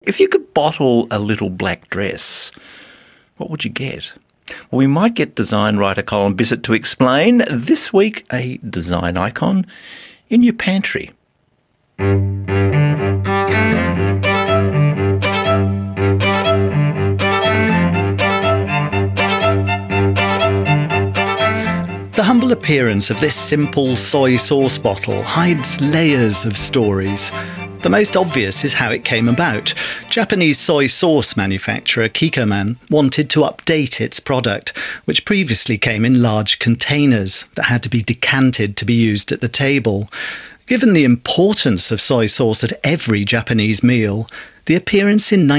If you could bottle a little black dress, what would you get? Well, we might get design writer Colin Bisset to explain this week a design icon in your pantry. The humble appearance of this simple soy sauce bottle hides layers of stories. The most obvious is how it came about. Japanese soy sauce manufacturer Kikkoman wanted to update its product, which previously came in large containers that had to be decanted to be used at the table. Given the importance of soy sauce at every Japanese meal, the appearance in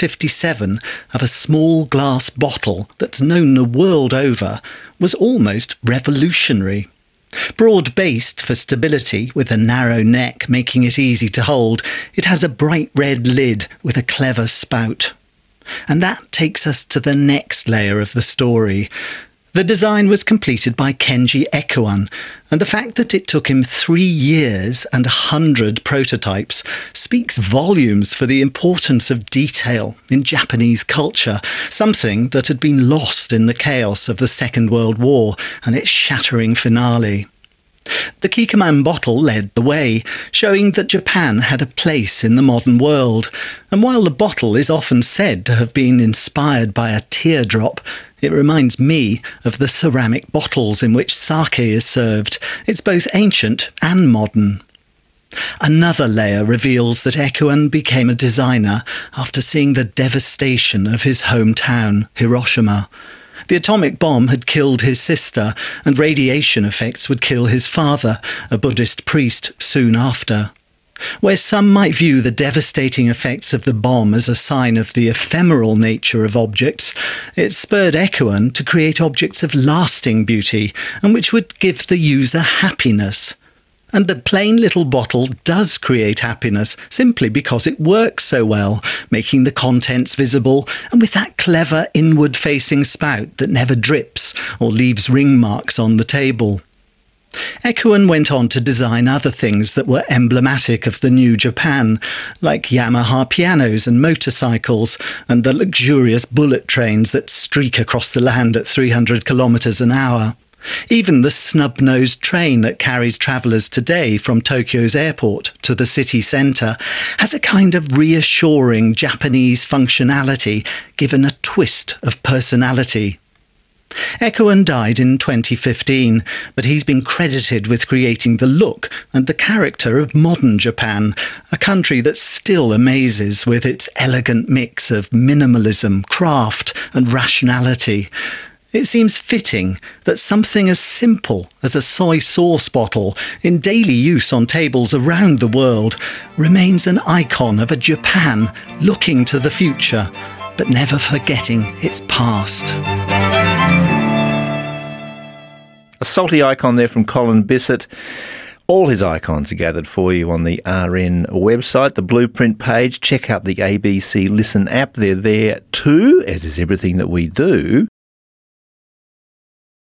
1957 of a small glass bottle that's known the world over was almost revolutionary. Broad-based for stability, with a narrow neck making it easy to hold, it has a bright red lid with a clever spout. And that takes us to the next layer of the story. The design was completed by Kenji Ekuan, and the fact that it took him 3 years and 100 prototypes speaks volumes for the importance of detail in Japanese culture, something that had been lost in the chaos of the Second World War and its shattering finale. The Kikkoman bottle led the way, showing that Japan had a place in the modern world. And while the bottle is often said to have been inspired by a teardrop, it reminds me of the ceramic bottles in which sake is served. It's both ancient and modern. Another layer reveals that Ekuan became a designer after seeing the devastation of his hometown, Hiroshima. The atomic bomb had killed his sister, and radiation effects would kill his father, a Buddhist priest, soon after. Where some might view the devastating effects of the bomb as a sign of the ephemeral nature of objects, it spurred Ekuan to create objects of lasting beauty and which would give the user happiness. And the plain little bottle does create happiness simply because it works so well, making the contents visible and with that clever inward-facing spout that never drips or leaves ring marks on the table. Ekuan went on to design other things that were emblematic of the new Japan, like Yamaha pianos and motorcycles, and the luxurious bullet trains that streak across the land at 300 kilometres an hour. Even the snub-nosed train that carries travellers today from Tokyo's airport to the city centre has a kind of reassuring Japanese functionality given a twist of personality. Ekuan died in 2015, but he's been credited with creating the look and the character of modern Japan, a country that still amazes with its elegant mix of minimalism, craft and rationality. It seems fitting that something as simple as a soy sauce bottle, in daily use on tables around the world, remains an icon of a Japan looking to the future, but never forgetting its past. A salty icon there from Colin Bisset. All his icons are gathered for you on the RN website, the Blueprint page. Check out the ABC Listen app. They're there too, as is everything that we do.